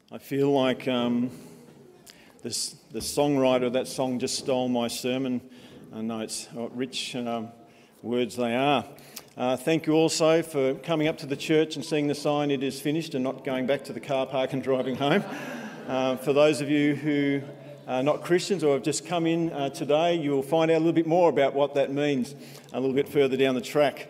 I feel like the songwriter of that song just stole my sermon notes. What rich words they are. Thank you also for coming up to the church and seeing the sign, "It is finished," and not going back to the car park and driving home. For those of you who are not Christians or have just come in today, you will find out a little bit more about what that means a little bit further down the track.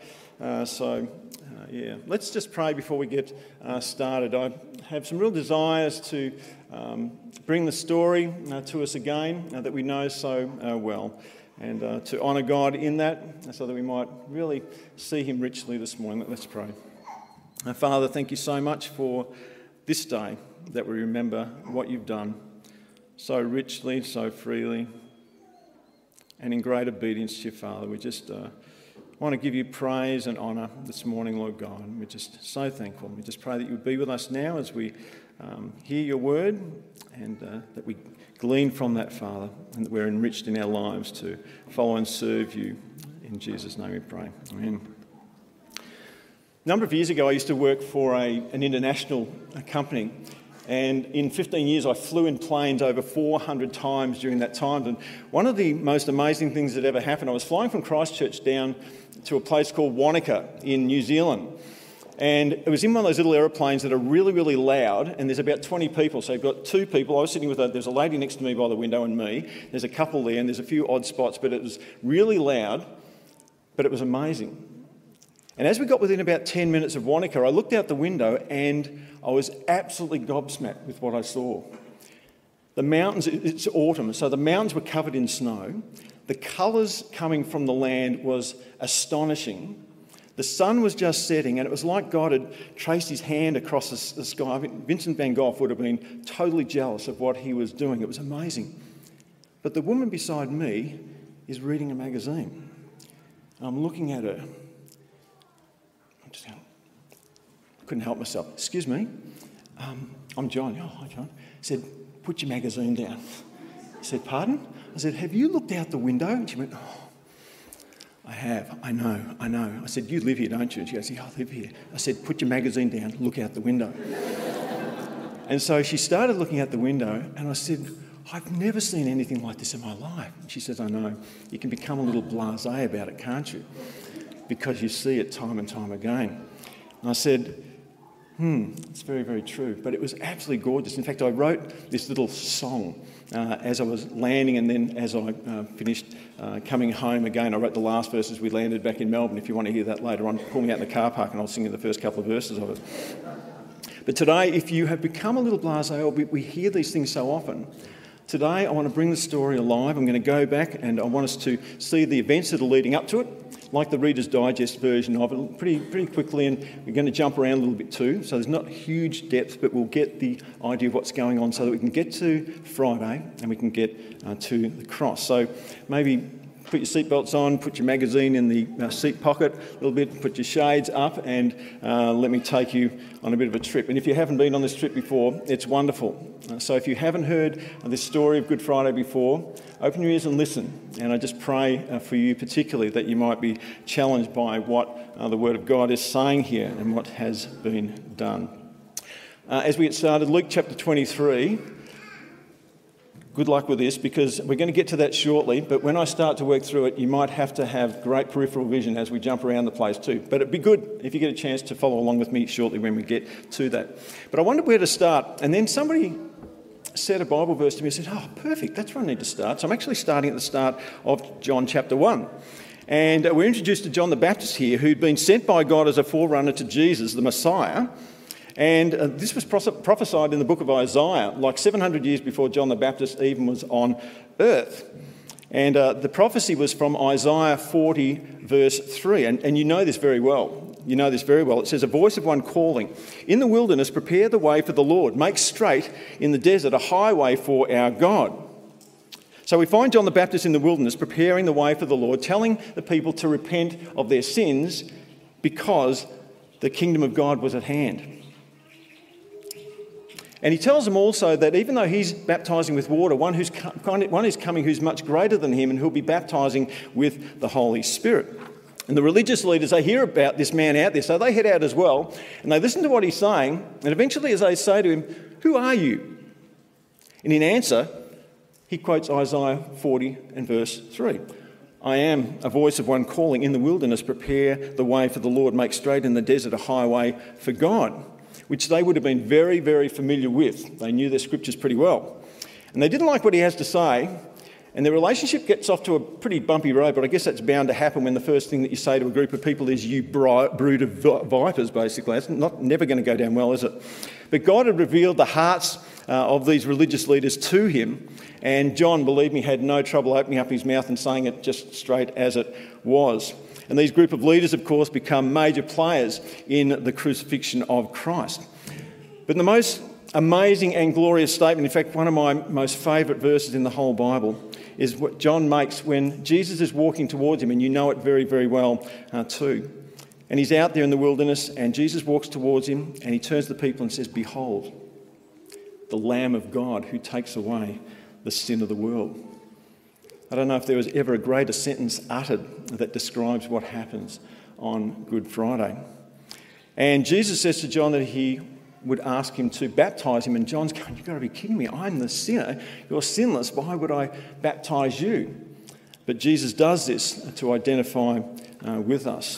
Let's just pray before we get started. I have some real desires to bring the story to us again that we know so well, and to honour God in that, so that we might really see Him richly this morning. Let's pray. Father, thank you so much for this day, that we remember what you've done so richly, so freely, and in great obedience to your Father. We just want to give you praise and honour this morning, Lord God. And we're just so thankful. We just pray that you would be with us now as we hear your word, and that we glean from that, Father, and that we're enriched in our lives to follow and serve you. In Jesus' name we pray. Amen. A number of years ago, I used to work for an international company. And in 15 years, I flew in planes over 400 times during that time. And one of the most amazing things that ever happened, I was flying from Christchurch down to a place called Wanaka in New Zealand. And it was in one of those little aeroplanes that are really, really loud, and there's about 20 people. So you've got two people. I was sitting there's a lady next to me by the window and me. There's a couple there, and there's a few odd spots, but it was really loud, but it was amazing. And as we got within about 10 minutes of Wanaka, I looked out the window and I was absolutely gobsmacked with what I saw. The mountains, it's autumn, so the mountains were covered in snow. The colours coming from the land was astonishing. The sun was just setting, and it was like God had traced his hand across the sky. I mean, Vincent van Gogh would have been totally jealous of what he was doing. It was amazing. But the woman beside me is reading a magazine. I'm looking at her. I couldn't help myself. "Excuse me, I'm John." "Oh, hi, John." He said, "Put your magazine down." I said, "Pardon?" I said, "Have you looked out the window?" And she went, "Oh, I have. I know. I said, "You live here, don't you?" And she goes, "Yeah, I live here." I said, "Put your magazine down, look out the window." And so she started looking out the window, and I said, "I've never seen anything like this in my life." And she says, "I know. You can become a little blasé about it, can't you? Because you see it time and time again." And I said, it's very, very true. But it was absolutely gorgeous. In fact, I wrote this little song as I was landing, and then as I finished coming home again, I wrote the last verse as we landed back in Melbourne. If you want to hear that later on, pull me out in the car park and I'll sing you the first couple of verses of it. But today, if you have become a little blasé, or we hear these things so often, today I want to bring the story alive. I'm going to go back and I want us to see the events that are leading up to it, like the Reader's Digest version of it, pretty quickly, and we're going to jump around a little bit too. So there's not huge depth, but we'll get the idea of what's going on so that we can get to Friday and we can get to the cross. So maybe put your seatbelts on, put your magazine in the seat pocket a little bit, put your shades up, and let me take you on a bit of a trip. And if you haven't been on this trip before, it's wonderful. So if you haven't heard this story of Good Friday before, open your ears and listen. And I just pray for you particularly that you might be challenged by what the Word of God is saying here and what has been done. As we get started, Luke chapter 23. Good luck with this, because we're going to get to that shortly, but when I start to work through it, you might have to have great peripheral vision as we jump around the place too. But it'd be good if you get a chance to follow along with me shortly when we get to that. But I wondered where to start, and then somebody said a Bible verse to me and said, "Oh, perfect, that's where I need to start." So I'm actually starting at the start of John chapter 1. And we're introduced to John the Baptist here, who'd been sent by God as a forerunner to Jesus, the Messiah. And this was prophesied in the book of Isaiah, like 700 years before John the Baptist even was on earth. And the prophecy was from Isaiah 40, verse 3. And you know this very well. It says, "A voice of one calling, in the wilderness, prepare the way for the Lord. Make straight in the desert a highway for our God." So we find John the Baptist in the wilderness preparing the way for the Lord, telling the people to repent of their sins because the kingdom of God was at hand. And he tells them also that even though he's baptising with water, one is coming who's much greater than him, and who'll be baptising with the Holy Spirit. And the religious leaders, they hear about this man out there, so they head out as well, and they listen to what he's saying, and eventually as they say to him, Who are you? And in answer, he quotes Isaiah 40 and verse 3. I am a voice of one calling in the wilderness, prepare the way for the Lord, make straight in the desert a highway for God, which they would have been very, very familiar with. They knew their scriptures pretty well. And they didn't like what he has to say, and their relationship gets off to a pretty bumpy road, but I guess that's bound to happen when the first thing that you say to a group of people is, you brood of vipers, basically. It's never going to go down well, is it? But God had revealed the hearts of these religious leaders to him, and John, believe me, had no trouble opening up his mouth and saying it just straight as it was. And these group of leaders, of course, become major players in the crucifixion of Christ. But the most amazing and glorious statement, in fact, one of my most favourite verses in the whole Bible, is what John makes when Jesus is walking towards him, and you know it very, very well too. And he's out there in the wilderness, and Jesus walks towards him, and he turns to the people and says, "Behold, the Lamb of God who takes away the sin of the world." I don't know if there was ever a greater sentence uttered that describes what happens on Good Friday. And Jesus says to John that he would ask him to baptise him, and John's going, "You've got to be kidding me. I'm the sinner. You're sinless. Why would I baptise you?" But Jesus does this to identify with us.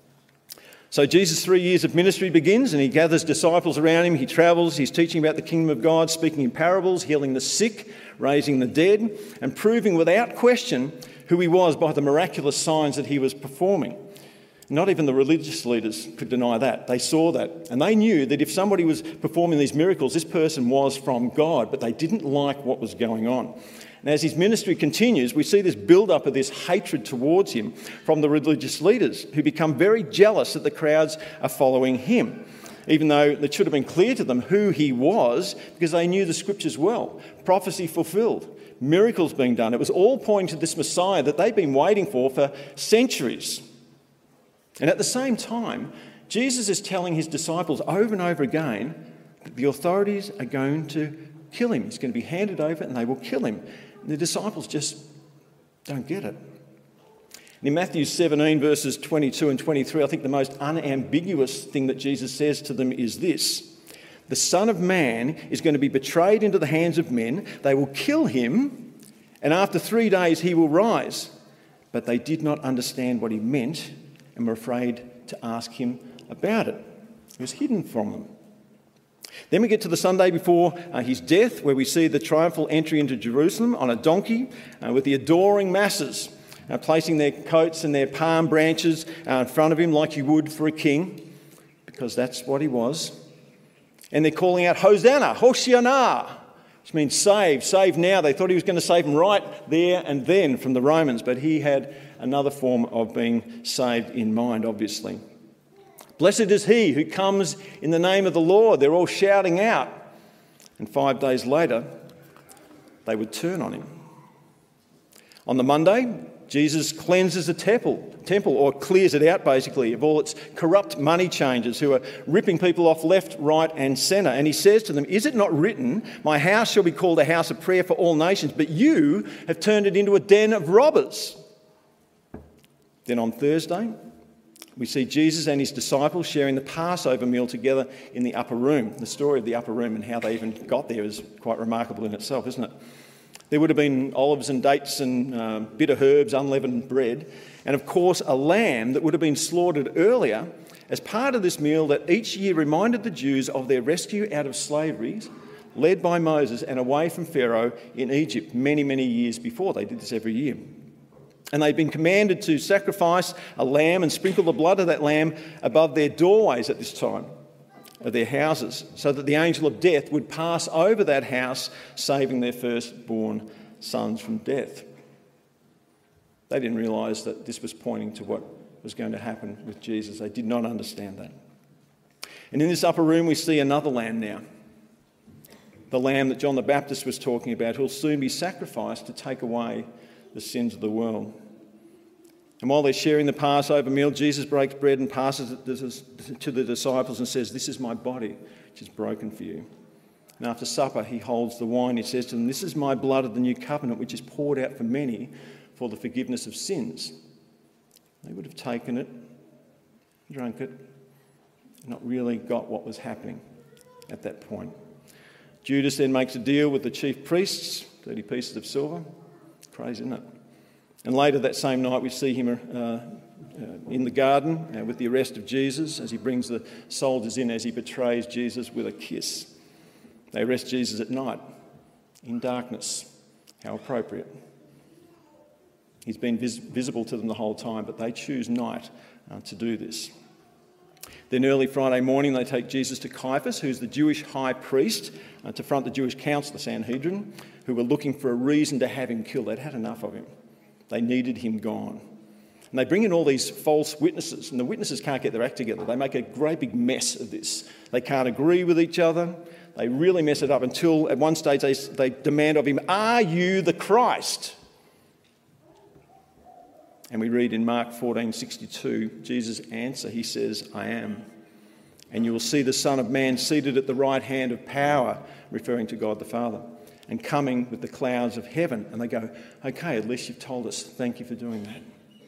So Jesus' 3 years of ministry begins, and he gathers disciples around him. He travels, he's teaching about the kingdom of God, speaking in parables, healing the sick, raising the dead, and proving without question who he was by the miraculous signs that he was performing. Not even the religious leaders could deny that. They saw that, and they knew that if somebody was performing these miracles, this person was from God, but they didn't like what was going on. And as his ministry continues, we see this build-up of this hatred towards him from the religious leaders, who become very jealous that the crowds are following him, even though it should have been clear to them who he was, because they knew the scriptures well. Prophecy fulfilled, miracles being done. It was all pointing to this Messiah that they'd been waiting for centuries. And at the same time, Jesus is telling his disciples over and over again that the authorities are going to kill him. He's going to be handed over and they will kill him. And the disciples just don't get it. And in Matthew 17, verses 22 and 23, I think the most unambiguous thing that Jesus says to them is this: the Son of Man is going to be betrayed into the hands of men. They will kill him, and after 3 days he will rise. But they did not understand what he meant and were afraid to ask him about it. It was hidden from them. Then we get to the Sunday before his death, where we see the triumphal entry into Jerusalem on a donkey with the adoring masses placing their coats and their palm branches in front of him like you would for a king, because that's what he was. And they're calling out, "Hosanna, Hoshiana," which means save, save now. They thought he was going to save them right there and then from the Romans, but he had another form of being saved in mind, obviously. "Blessed is he who comes in the name of the Lord." They're all shouting out. And 5 days later, they would turn on him. On the Monday, Jesus cleanses the temple, or clears it out basically, of all its corrupt money changers who are ripping people off left, right and centre. And he says to them, "Is it not written, my house shall be called a house of prayer for all nations, but you have turned it into a den of robbers?" Then on Thursday, we see Jesus and his disciples sharing the Passover meal together in the upper room. The story of the upper room and how they even got there is quite remarkable in itself, isn't it? There would have been olives and dates and bitter herbs, unleavened bread, and of course a lamb that would have been slaughtered earlier as part of this meal that each year reminded the Jews of their rescue out of slavery, led by Moses and away from Pharaoh in Egypt many, many years before. They did this every year. And they'd been commanded to sacrifice a lamb and sprinkle the blood of that lamb above their doorways at this time of their houses, so that the angel of death would pass over that house, saving their firstborn sons from death. They didn't realise that this was pointing to what was going to happen with Jesus. They did not understand that. And in this upper room we see another lamb now. The lamb that John the Baptist was talking about, who will soon be sacrificed to take away the sins of the world. And while they're sharing the Passover meal, Jesus breaks bread and passes it to the disciples and says, "This is my body, which is broken for you." And after supper, he holds the wine. He says to them, "This is my blood of the new covenant, which is poured out for many for the forgiveness of sins." They would have taken it, drunk it, and not really got what was happening at that point. Judas then makes a deal with the chief priests, 30 pieces of silver. Crazy, isn't it? And later that same night we see him in the garden with the arrest of Jesus as he brings the soldiers in as he betrays Jesus with a kiss. They arrest Jesus at night, in darkness. How appropriate. He's been visible to them the whole time, but they choose night to do this. Then early Friday morning they take Jesus to Caiaphas, who's the Jewish high priest, to front the Jewish council, the Sanhedrin, who were looking for a reason to have him killed. They'd had enough of him. They needed him gone. And they bring in all these false witnesses, and the witnesses can't get their act together. They make a great big mess of this. They can't agree with each other. They really mess it up until at one stage they demand of him, "Are you the Christ?" And we read in Mark 14:62, Jesus' answer, he says, "I am. And you will see the Son of Man seated at the right hand of power," referring to God the Father, "and coming with the clouds of heaven." And they go, "Okay, at least you've told us. Thank you for doing that."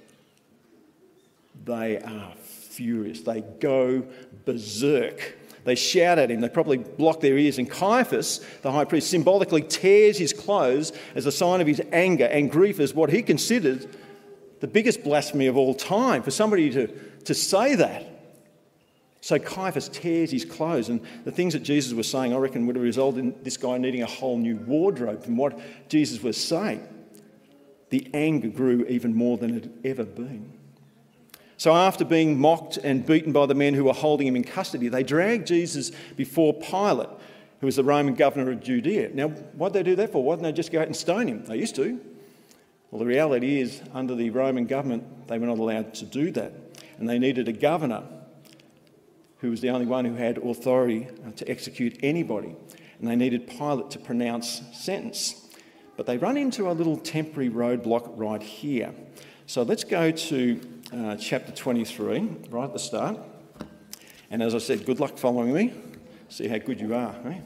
They are furious. They go berserk. They shout at him. They probably block their ears. And Caiaphas, the high priest, symbolically tears his clothes as a sign of his anger and grief as what he considered the biggest blasphemy of all time, for somebody to say that. So Caiaphas tears his clothes, and the things that Jesus was saying, I reckon, would have resulted in this guy needing a whole new wardrobe from what Jesus was saying. The anger grew even more than it had ever been. So after being mocked and beaten by the men who were holding him in custody, they dragged Jesus before Pilate, who was the Roman governor of Judea. Now, what did they do that for? Why didn't they just go out and stone him? They used to. Well, the reality is, under the Roman government, they were not allowed to do that. And they needed a governor who was the only one who had authority to execute anybody. And they needed Pilate to pronounce sentence. But they run into a little temporary roadblock right here. So let's go to chapter 23, right at the start. And as I said, good luck following me. See how good you are. Eh?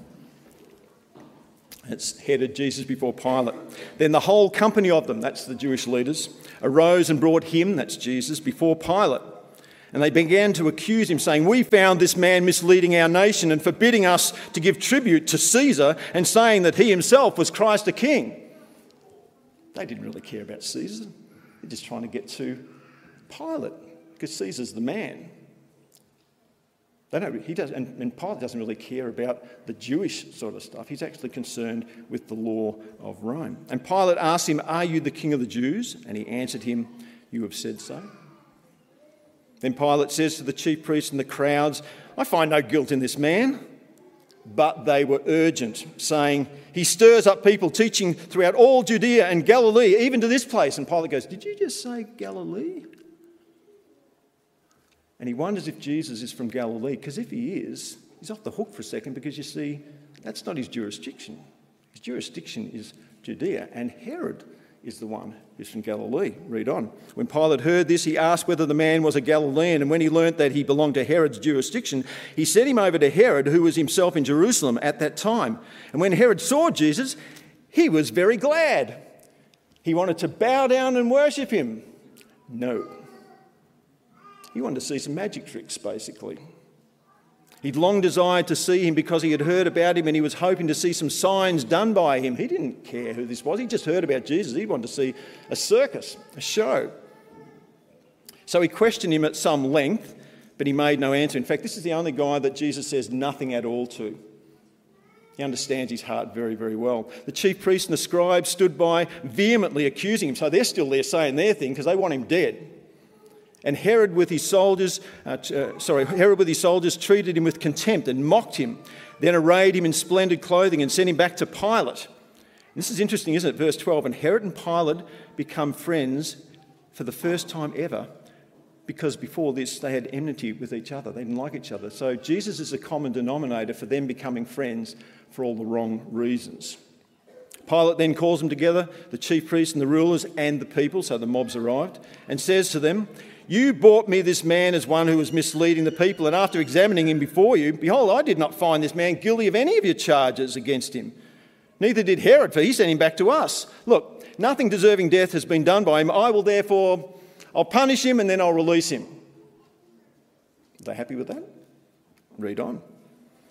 It's headed Jesus before Pilate. Then the whole company of them, that's the Jewish leaders, arose and brought him, that's Jesus, before Pilate. And they began to accuse him, saying, "We found this man misleading our nation and forbidding us to give tribute to Caesar, and saying that he himself was Christ the King." They didn't really care about Caesar. They're just trying to get to Pilate, because Caesar's the man. And Pilate doesn't really care about the Jewish sort of stuff. He's actually concerned with the law of Rome. And Pilate asked him, "Are you the king of the Jews?" And he answered him, "You have said so." Then Pilate says to the chief priests and the crowds, "I find no guilt in this man." But they were urgent, saying, "He stirs up people, teaching throughout all Judea and Galilee, even to this place." And Pilate goes, "Did you just say Galilee?" And he wonders if Jesus is from Galilee, because if he is, he's off the hook for a second, because you see, that's not his jurisdiction. His jurisdiction is Judea, and Herod is the one who's from Galilee. Read on. When Pilate heard this, he asked whether the man was a Galilean, and when he learnt that he belonged to Herod's jurisdiction, he sent him over to Herod, who was himself in Jerusalem at that time. And when Herod saw Jesus, he was very glad. He wanted to bow down and worship him. No. He wanted to see some magic tricks, basically. He'd long desired to see him because he had heard about him, and he was hoping to see some signs done by him. He didn't care who this was. He just heard about Jesus. He wanted to see a circus, a show. So he questioned him at some length, but he made no answer. In fact, this is the only guy that Jesus says nothing at all to. He understands his heart very, very well. The chief priests and the scribes stood by, vehemently accusing him. So they're still there saying their thing because they want him dead. And Herod with his soldiers treated him with contempt and mocked him, then arrayed him in splendid clothing and sent him back to Pilate. And this is interesting, isn't it? Verse 12, and Herod and Pilate become friends for the first time ever, because before this they had enmity with each other. They didn't like each other. So Jesus is a common denominator for them becoming friends for all the wrong reasons. Pilate then calls them together, the chief priests and the rulers and the people, so the mob's arrived, and says to them, "You brought me this man as one who was misleading the people, and after examining him before you, behold, I did not find this man guilty of any of your charges against him. Neither did Herod, for he sent him back to us. Look, nothing deserving death has been done by him. I'll punish him and then I'll release him." Are they happy with that? Read on.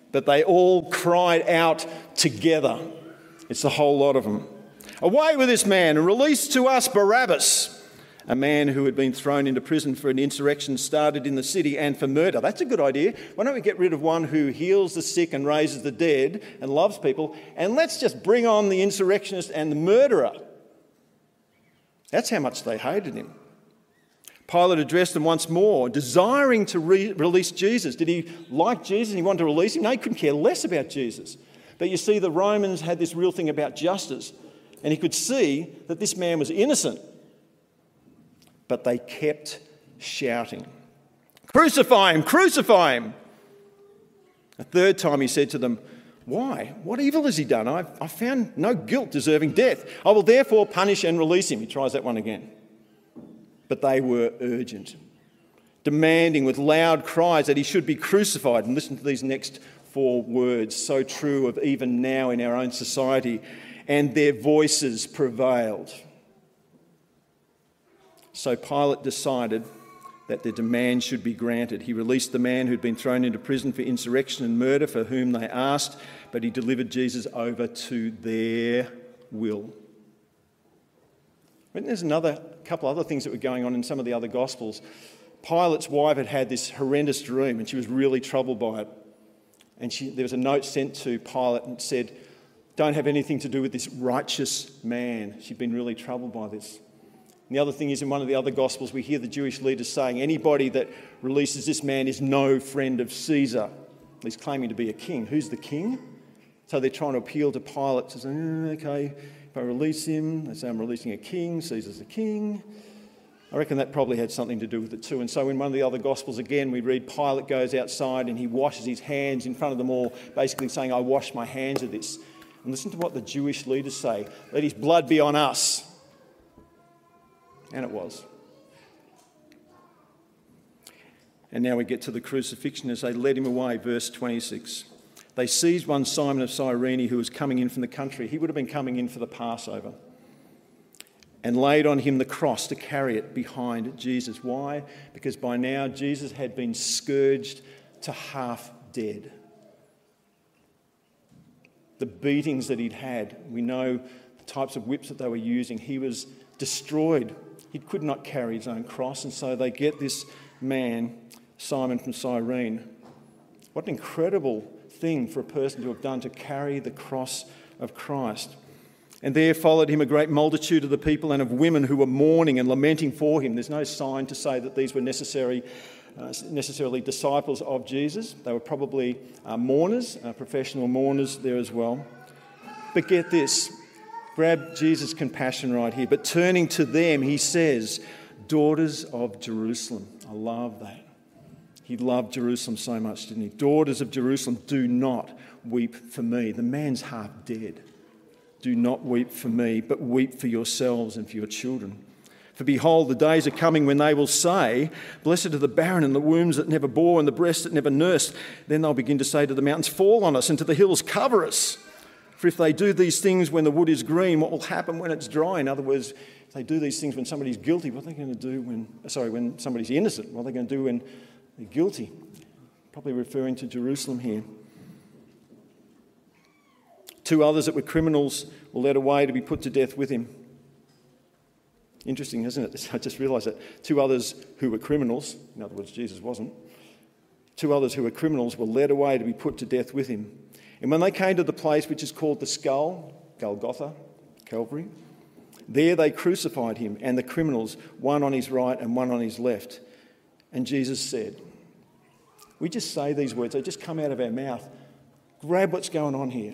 But they all cried out together. It's the whole lot of them. Away with this man and release to us Barabbas, a man who had been thrown into prison for an insurrection started in the city and for murder. That's a good idea. Why don't we get rid of one who heals the sick and raises the dead and loves people, and let's just bring on the insurrectionist and the murderer. That's how much they hated him. Pilate addressed them once more, desiring to release Jesus. Did he like Jesus and he wanted to release him? No, he couldn't care less about Jesus. But you see, the Romans had this real thing about justice, and he could see that this man was innocent. But they kept shouting, "Crucify him, crucify him!" A third time he said to them, "Why? What evil has he done? I've found no guilt deserving death. I will therefore punish and release him." He tries that one again. But they were urgent, demanding with loud cries that he should be crucified. And listen to these next 4 words, so true of even now in our own society. And their voices prevailed. So Pilate decided that their demand should be granted. He released the man who'd been thrown into prison for insurrection and murder, for whom they asked, but he delivered Jesus over to their will. And there's another couple other things that were going on in some of the other Gospels. Pilate's wife had this horrendous dream, and she was really troubled by it. And there was a note sent to Pilate and said, "Don't have anything to do with this righteous man." She'd been really troubled by this. And the other thing is, in one of the other Gospels, we hear the Jewish leaders saying, anybody that releases this man is no friend of Caesar. He's claiming to be a king. Who's the king? So they're trying to appeal to Pilate to say, okay, if I release him, they say I'm releasing a king, Caesar's the king. I reckon that probably had something to do with it too. And so in one of the other Gospels, again, we read Pilate goes outside and he washes his hands in front of them all, basically saying, I wash my hands of this. And listen to what the Jewish leaders say. Let his blood be on us. And it was. And now we get to the crucifixion as they led him away, verse 26. They seized one Simon of Cyrene who was coming in from the country. He would have been coming in for the Passover. And laid on him the cross to carry it behind Jesus. Why? Because by now Jesus had been scourged to half dead. The beatings that he'd had, we know the types of whips that they were using. He was destroyed. He could not carry his own cross, and so they get this man, Simon from Cyrene. What an incredible thing for a person to have done, to carry the cross of Christ. And there followed him a great multitude of the people and of women who were mourning and lamenting for him. There's no sign to say that these were necessarily disciples of Jesus. They were probably mourners, professional mourners there as well. But get this. Grab Jesus' compassion right here. But turning to them, he says, daughters of Jerusalem. I love that. He loved Jerusalem so much, didn't he? Daughters of Jerusalem, do not weep for me. The man's half dead. Do not weep for me, but weep for yourselves and for your children. For behold, the days are coming when they will say, blessed are the barren and the wombs that never bore and the breasts that never nursed. Then they'll begin to say to the mountains, fall on us, and to the hills, cover us. For if they do these things when the wood is green, what will happen when it's dry? In other words, if they do these things when somebody's guilty, what are they going to do when somebody's innocent? What are they going to do when they're guilty? Probably referring to Jerusalem here. 2 others that were criminals were led away to be put to death with him. Interesting, isn't it? I just realised that. 2 others who were criminals, in other words, Jesus wasn't. 2 others who were criminals were led away to be put to death with him. And when they came to the place which is called the Skull, Golgotha, Calvary, there they crucified him and the criminals, one on his right and one on his left. And Jesus said, we just say these words, they just come out of our mouth. Grab what's going on here.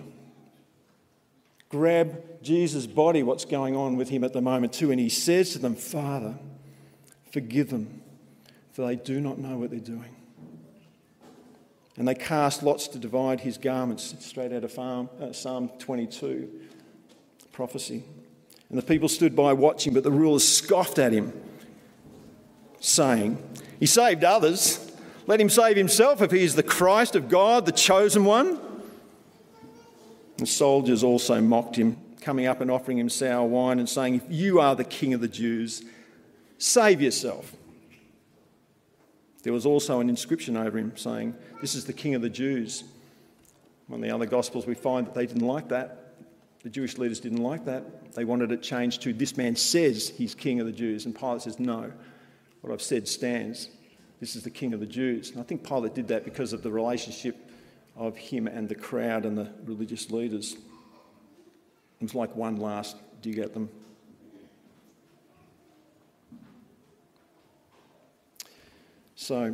Grab Jesus' body, what's going on with him at the moment too. And he says to them, Father, forgive them, for they do not know what they're doing. And they cast lots to divide his garments, straight out of Psalm 22, prophecy. And the people stood by watching, but the rulers scoffed at him, saying, he saved others. Let him save himself if he is the Christ of God, the chosen one. The soldiers also mocked him, coming up and offering him sour wine and saying, if you are the king of the Jews, save yourself. There was also an inscription over him saying, this is the king of the Jews. On the other Gospels, we find that they didn't like that. The Jewish leaders didn't like that. They wanted it changed to, "This man says he's king of the Jews." And Pilate says, "No, what I've said stands. This is the king of the Jews." And I think Pilate did that because of the relationship of him and the crowd and the religious leaders. It was like one last dig at them. So,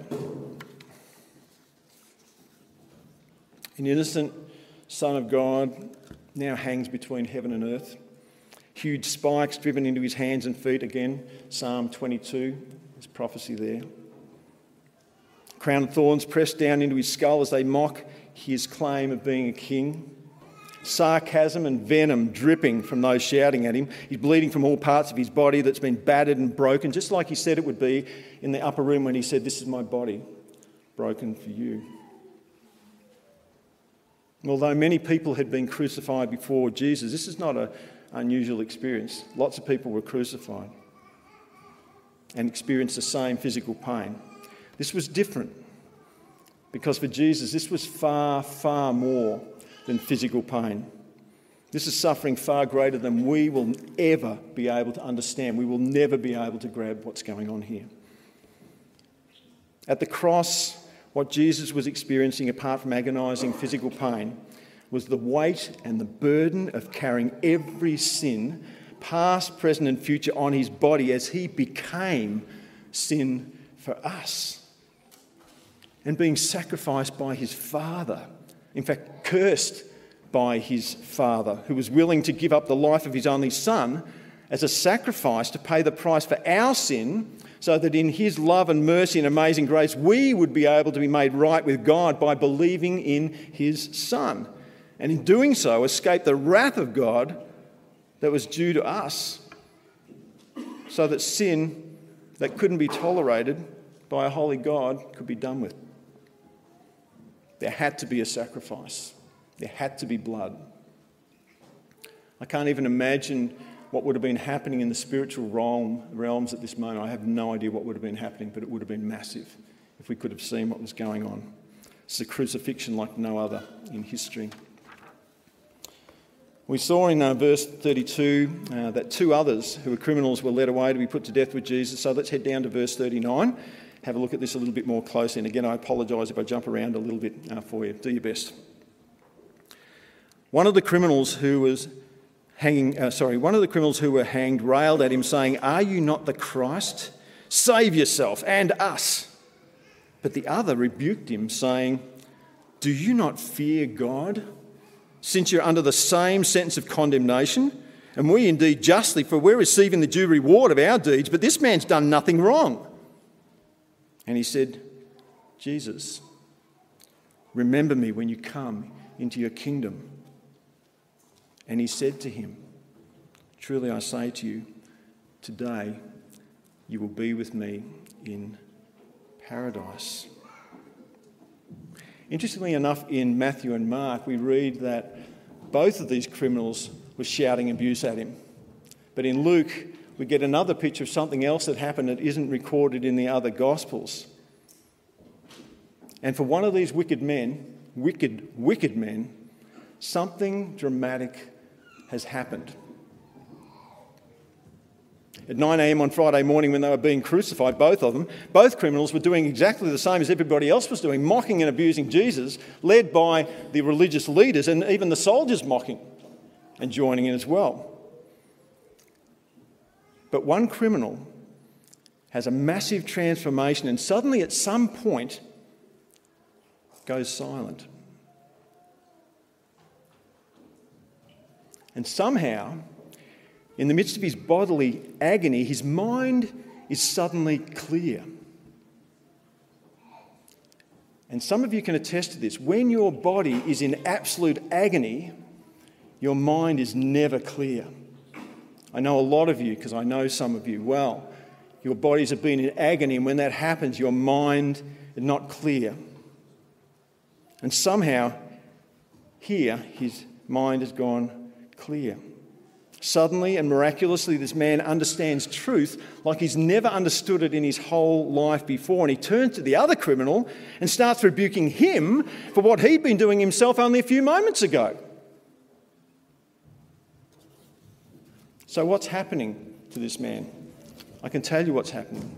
an innocent Son of God now hangs between heaven and earth. Huge spikes driven into his hands and feet. Again, Psalm 22, there's prophecy there. Crown of thorns pressed down into his skull as they mock his claim of being a king. Sarcasm and venom dripping from those shouting at him. He's bleeding from all parts of his body that's been battered and broken, just like he said it would be in the upper room when he said, "This is my body, broken for you." Although many people had been crucified before Jesus, this is not an unusual experience. Lots of people were crucified and experienced the same physical pain. This was different because for Jesus, this was far, far more than physical pain. This is suffering far greater than we will ever be able to understand. We will never be able to grab what's going on here. At the cross, what Jesus was experiencing, apart from agonising physical pain, was the weight and the burden of carrying every sin, past, present and future, on his body as he became sin for us. And being sacrificed by his Father, in fact, cursed by his Father, who was willing to give up the life of his only Son as a sacrifice to pay the price for our sin, so that in his love and mercy and amazing grace, we would be able to be made right with God by believing in his Son. And in doing so, escape the wrath of God that was due to us, so that sin that couldn't be tolerated by a holy God could be done with. There had to be a sacrifice. There had to be blood. I can't even imagine what would have been happening in the spiritual realms at this moment. I have no idea what would have been happening, but it would have been massive if we could have seen what was going on. It's a crucifixion like no other in history. We saw in verse 32 that two others who were criminals were led away to be put to death with Jesus. So let's head down to verse 39, have a look at this a little bit more closely. And again, I apologise if I jump around a little bit for you. Do your best. One of the criminals who were hanged railed at him, saying, "Are you not the Christ? Save yourself and us." But the other rebuked him, saying, "Do you not fear God, since you're under the same sentence of condemnation? And we indeed justly, for we're receiving the due reward of our deeds, but this man's done nothing wrong." And he said, "Jesus, remember me when you come into your kingdom." And he said to him, "Truly I say to you, today you will be with me in paradise." Interestingly enough, in Matthew and Mark, we read that both of these criminals were shouting abuse at him. But in Luke, we get another picture of something else that happened that isn't recorded in the other Gospels. And for one of these wicked men, something dramatic has happened. At 9 a.m. on Friday morning when they were being crucified, both criminals were doing exactly the same as everybody else was doing, mocking and abusing Jesus, led by the religious leaders and even the soldiers mocking and joining in as well. But one criminal has a massive transformation and suddenly at some point goes silent. And somehow, in the midst of his bodily agony, his mind is suddenly clear. And some of you can attest to this. When your body is in absolute agony, your mind is never clear. I know a lot of you, because I know some of you well. Your bodies have been in agony, and when that happens, your mind is not clear. And somehow, here, his mind has gone clear. Suddenly and miraculously, this man understands truth like he's never understood it in his whole life before. And he turns to the other criminal and starts rebuking him for what he'd been doing himself only a few moments ago. So what's happening to this man? I can tell you what's happening.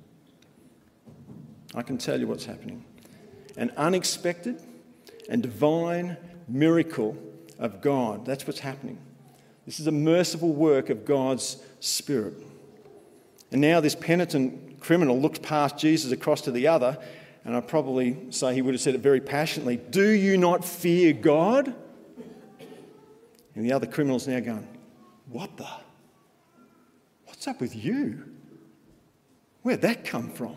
I can tell you what's happening. An unexpected and divine miracle of God. That's what's happening. This is a merciful work of God's Spirit. And now this penitent criminal looks past Jesus across to the other, and I'd probably say he would have said it very passionately, "Do you not fear God?" And the other criminal's now going, What's up with you? Where'd that come from?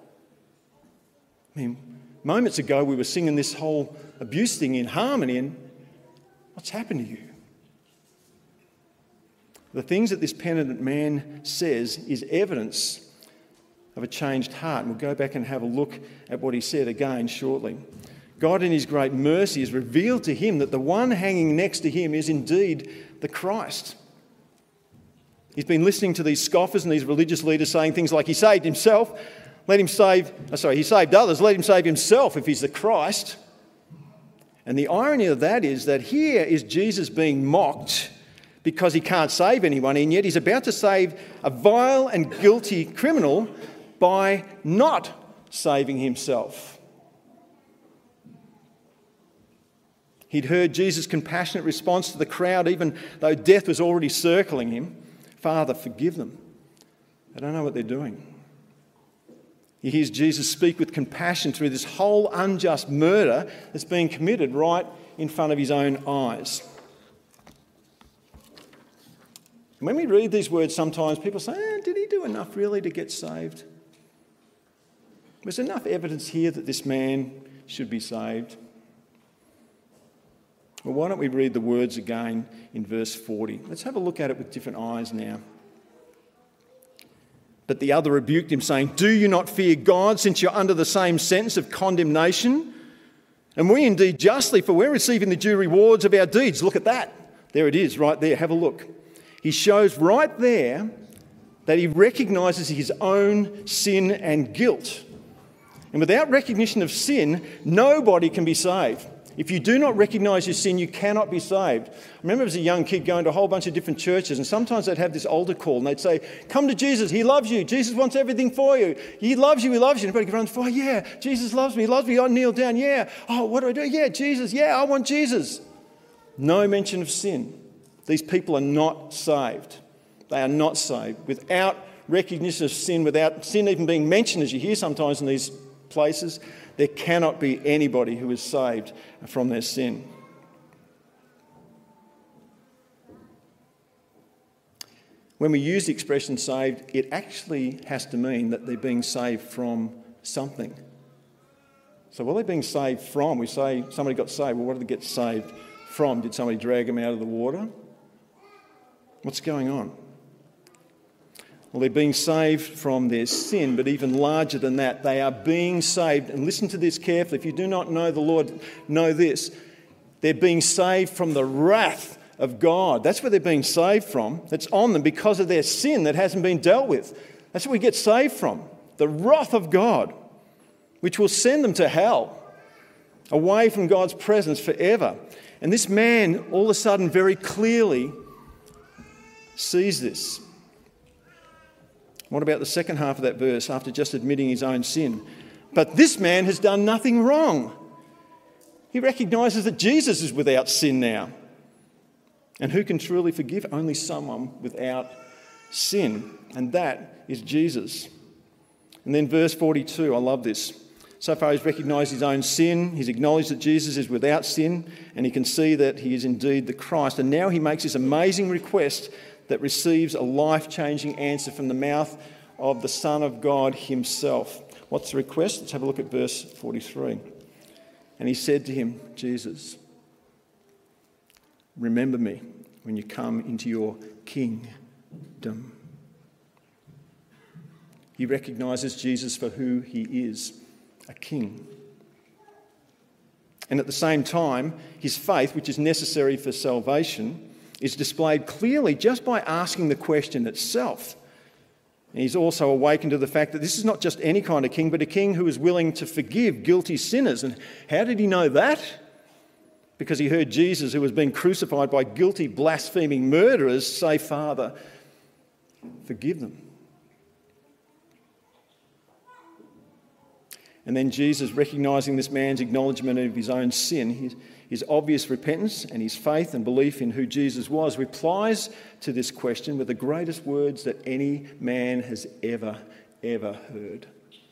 I mean, moments ago we were singing this whole abuse thing in harmony, and what's happened to you? The things that this penitent man says is evidence of a changed heart. And we'll go back and have a look at what he said again shortly. God in his great mercy has revealed to him that the one hanging next to him is indeed the Christ. He's been listening to these scoffers and these religious leaders saying things like, he saved himself, he saved others, let him save himself if he's the Christ. And the irony of that is that here is Jesus being mocked because he can't save anyone, and yet he's about to save a vile and guilty criminal by not saving himself. He'd heard Jesus' compassionate response to the crowd, even though death was already circling him. Father, forgive them. They don't know what they're doing. He hears Jesus speak with compassion through this whole unjust murder that's being committed right in front of his own eyes. When we read these words, sometimes people say, did he do enough really to get saved? Was there enough evidence here that this man should be saved? Well, why don't we read the words again in verse 40? Let's have a look at it with different eyes now. But the other rebuked him, saying, Do you not fear God, since you're under the same sentence of condemnation? And we indeed justly, for we're receiving the due rewards of our deeds. Look at that. There it is, right there. Have a look. He shows right there that he recognises his own sin and guilt. And without recognition of sin, nobody can be saved. If you do not recognise your sin, you cannot be saved. I remember as a young kid going to a whole bunch of different churches, and sometimes they'd have this altar call and they'd say, come to Jesus, he loves you. Jesus wants everything for you. He loves you, he loves you. And everybody runs, oh yeah, Jesus loves me, he loves me. I kneel down, yeah. Oh, what do I do? Yeah, Jesus, yeah, I want Jesus. No mention of sin. These people are not saved. They are not saved. Without recognition of sin, without sin even being mentioned, as you hear sometimes in these places, there cannot be anybody who is saved from their sin. When we use the expression saved, it actually has to mean that they're being saved from something. So what are they being saved from? We say somebody got saved. Well, what did they get saved from? Did somebody drag them out of the water? What's going on? Well, they're being saved from their sin, but even larger than that, they are being saved. And listen to this carefully. If you do not know the Lord, know this. They're being saved from the wrath of God. That's where they're being saved from. That's on them because of their sin that hasn't been dealt with. That's what we get saved from. The wrath of God, which will send them to hell, away from God's presence forever. And this man, all of a sudden, very clearly sees this. What about the second half of that verse, after just admitting his own sin? But this man has done nothing wrong. He recognises that Jesus is without sin now. And who can truly forgive? Only someone without sin. And that is Jesus. And then verse 42, I love this. So far he's recognised his own sin, he's acknowledged that Jesus is without sin, and he can see that he is indeed the Christ. And now he makes this amazing request that receives a life-changing answer from the mouth of the Son of God himself. What's the request? Let's have a look at verse 43. And he said to him, Jesus, remember me when you come into your kingdom. He recognises Jesus for who he is, a king. And at the same time, his faith, which is necessary for salvation, is displayed clearly just by asking the question itself. And he's also awakened to the fact that this is not just any kind of king, but a king who is willing to forgive guilty sinners. And how did he know that? Because he heard Jesus, who was being crucified by guilty, blaspheming murderers, say, "Father, forgive them." And then Jesus, recognising this man's acknowledgement of his own sin, his obvious repentance and his faith and belief in who Jesus was, replies to this question with the greatest words that any man has ever heard.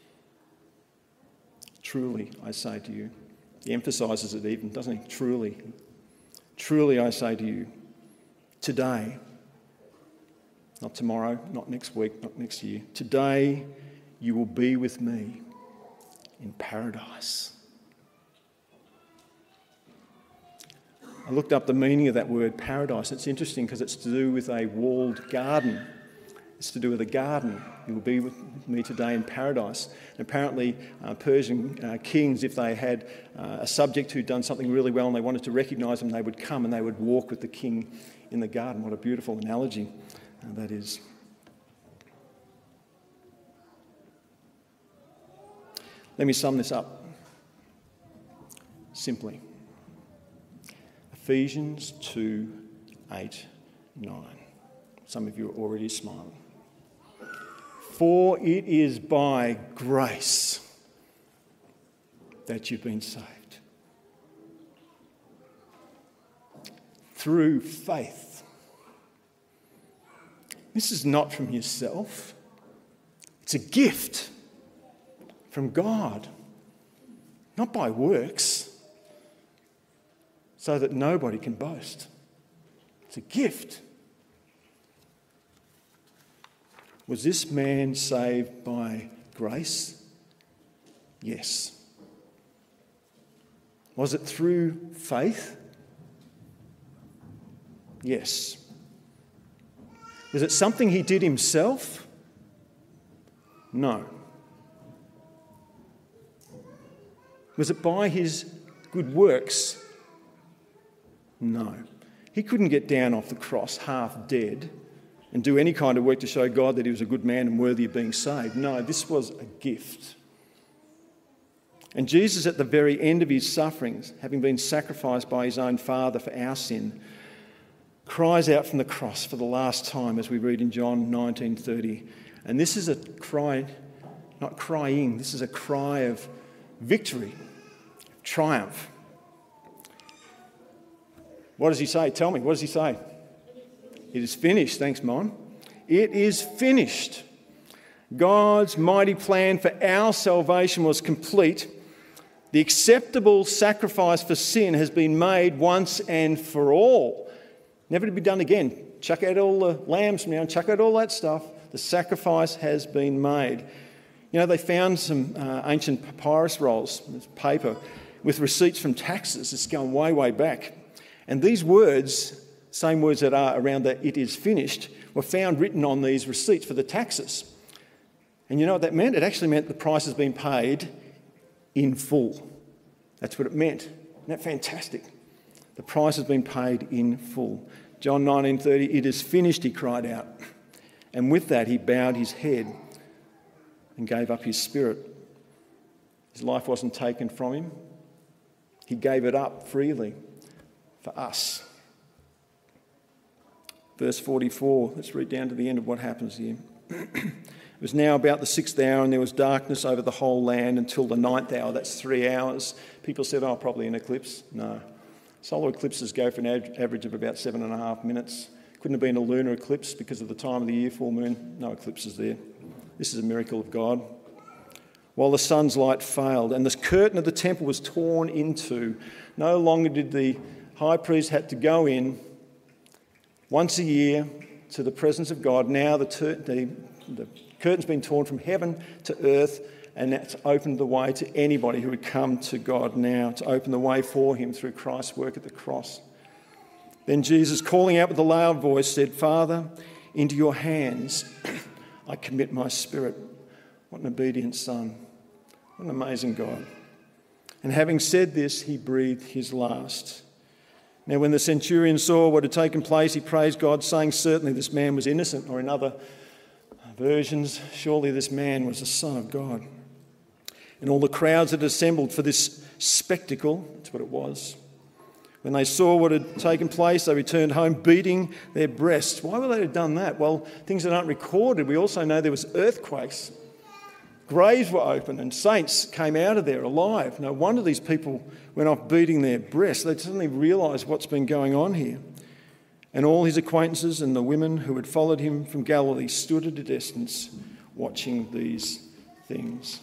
"Truly, I say to you." He emphasises it even, doesn't he? Truly. "Truly, I say to you, today," not tomorrow, not next week, not next year, "today you will be with me in paradise." I looked up the meaning of that word paradise. It's interesting because it's to do with a walled garden. It's to do with a garden. "You will be with me today in paradise." And apparently Persian kings, if they had a subject who'd done something really well and they wanted to recognise them, they would come and they would walk with the king in the garden. What a beautiful analogy that is. Let me sum this up simply. Ephesians 2:8-9. Some of you are already smiling. "For it is by grace that you've been saved, through faith." This is not from yourself. It's a gift from God, not by works, so that nobody can boast. It's a gift. Was this man saved by grace? Yes. Was it through faith? Yes. Was it something he did himself? No. Was it by his good works? No. He couldn't get down off the cross half dead and do any kind of work to show God that he was a good man and worthy of being saved. No, this was a gift. And Jesus, at the very end of his sufferings, having been sacrificed by his own Father for our sin, cries out from the cross for the last time, as we read in John 19:30. And this is a cry, not crying, this is a cry of victory, triumph. What does he say? Tell me, what does he say? It is finished. Thanks, Mon. It is finished. God's mighty plan for our salvation was complete. The acceptable sacrifice for sin has been made once and for all. Never to be done again. Chuck out all the lambs from now, chuck out all that stuff. The sacrifice has been made. You know, they found some ancient papyrus rolls, paper, with receipts from taxes. It's going way, way back. And these words, same words that are around the "it is finished," were found written on these receipts for the taxes. And you know what that meant? It actually meant the price has been paid in full. That's what it meant. Isn't that fantastic? The price has been paid in full. John 19:30, "It is finished," he cried out. And with that, he bowed his head and gave up his spirit. His life wasn't taken from him. He gave it up freely for us. Verse 44, let's read down to the end of what happens here. It was now about the 6th hour, and there was darkness over the whole land until the 9th hour. That's 3 hours. People said, "Oh, probably an eclipse." No. Solar eclipses go for an average of about 7.5 minutes. Couldn't have been a lunar eclipse because of the time of the year, full moon. No eclipses there. This is a miracle of God. While the sun's light failed and the curtain of the temple was torn in two, no longer did the high priest have to go in once a year to the presence of God. Now the curtain's been torn from heaven to earth, and that's opened the way to anybody who would come to God now, to open the way for him through Christ's work at the cross. Then Jesus, calling out with a loud voice, said, "Father, into your hands I commit my spirit." What an obedient son. What an amazing God. And having said this, he breathed his last. Now, when the centurion saw what had taken place, he praised God, saying, certainly this man was innocent, or in other versions, surely this man was the Son of God. And all the crowds had assembled for this spectacle, that's what it was. When they saw what had taken place, they returned home beating their breasts. Why would they have done that? Well, things that aren't recorded. We also know there was earthquakes. Graves were opened and saints came out of there alive. No wonder these people went off beating their breasts. They suddenly realised what's been going on here. And all his acquaintances and the women who had followed him from Galilee stood at a distance watching these things.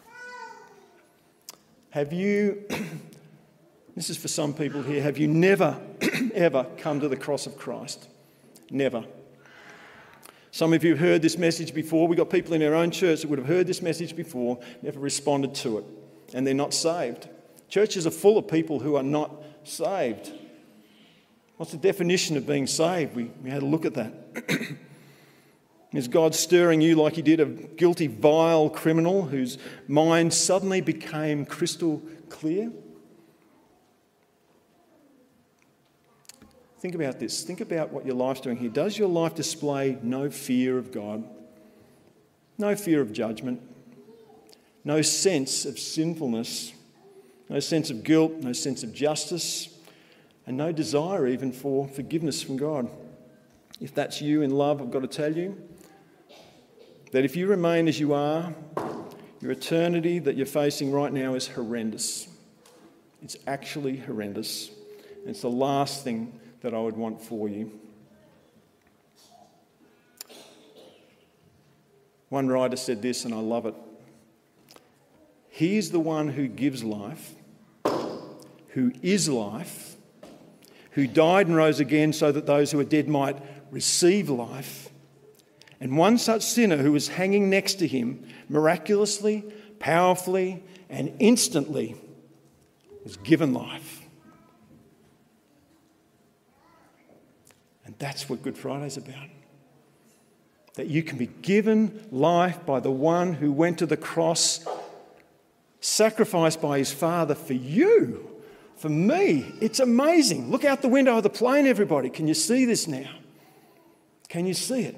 Have you, this is for some people here, have you never, ever come to the cross of Christ? Never. Some of you have heard this message before. We've got people in our own church that would have heard this message before, never responded to it, and they're not saved. Churches are full of people who are not saved. What's the definition of being saved? We had a look at that. Is God stirring you like he did a guilty, vile criminal whose mind suddenly became crystal clear? Think about this. Think about what your life's doing here. Does your life display no fear of God? No fear of judgment? No sense of sinfulness? No sense of guilt? No sense of justice? And no desire even for forgiveness from God? If that's you in love, I've got to tell you that if you remain as you are, your eternity that you're facing right now is horrendous. It's actually horrendous. It's the last thing that I would want for you. One writer said this, and I love it. He is the one who gives life, who is life, who died and rose again so that those who are dead might receive life. And one such sinner who was hanging next to him miraculously, powerfully, and instantly was given life. And that's what Good Friday's about. That you can be given life by the one who went to the cross, sacrificed by his Father for you, for me. It's amazing. Look out the window of the plane, everybody. Can you see this now? Can you see it?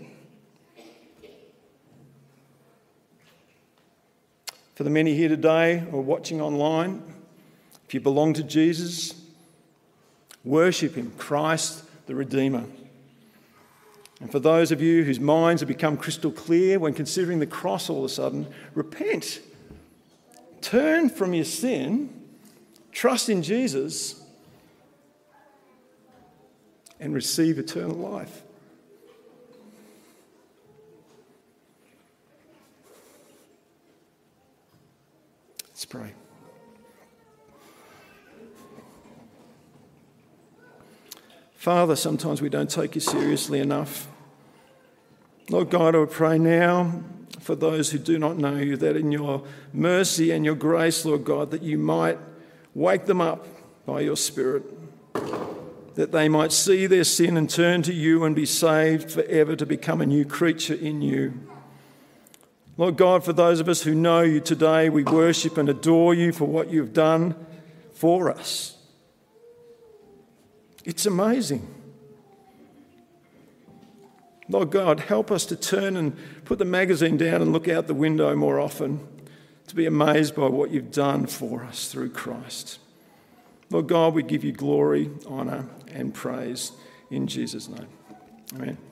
For the many here today or watching online, if you belong to Jesus, worship him, Christ the Redeemer. And for those of you whose minds have become crystal clear when considering the cross all of a sudden, repent. Turn from your sin, trust in Jesus, and receive eternal life. Let's pray. Father, sometimes we don't take you seriously enough. Lord God, I would pray now for those who do not know you, that in your mercy and your grace, Lord God, that you might wake them up by your Spirit, that they might see their sin and turn to you and be saved forever to become a new creature in you. Lord God, for those of us who know you today, we worship and adore you for what you've done for us. It's amazing. Lord God, help us to turn and put the magazine down and look out the window more often, to be amazed by what you've done for us through Christ. Lord God, we give you glory, honour and praise in Jesus' name. Amen.